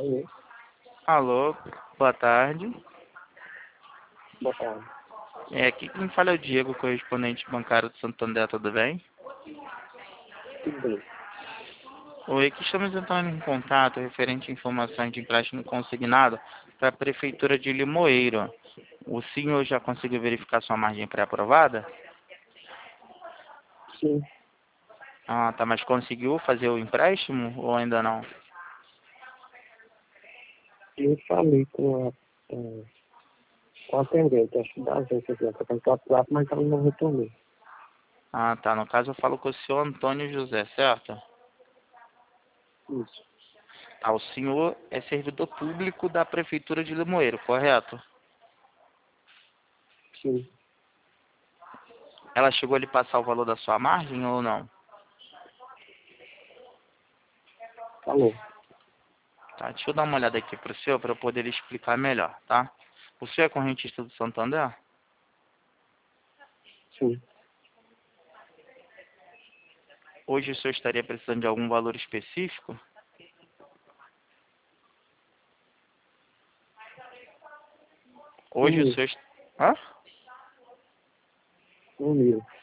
Alô, Alô, boa tarde. boa tarde. Aqui quem fala é o Diego, correspondente bancário do Santander, tudo bem? Tudo bem? Oi, aqui estamos entrando em contato referente a informações de empréstimo consignado para a Prefeitura de Limoeiro. O senhor já conseguiu verificar sua margem pré-aprovada? Sim, Ah, tá, mas conseguiu fazer o empréstimo ou ainda não? eu falei com a atendente, acho que da agência aqui, para cantar prato, mas ela não retornou. Ah, tá, no caso eu falo com o senhor Antônio José, certo? Isso, Tá, o senhor é servidor público da Prefeitura de Limoeiro, correto? sim, Ela chegou a lhe passar o valor da sua margem ou não? falou, Tá, deixa eu dar uma olhada aqui pro senhor para eu poder explicar melhor, tá? O senhor é correntista do Santander? sim. Hoje o senhor estaria precisando de algum valor específico? Hoje o Sumiu, senhor... Hã? sumiu.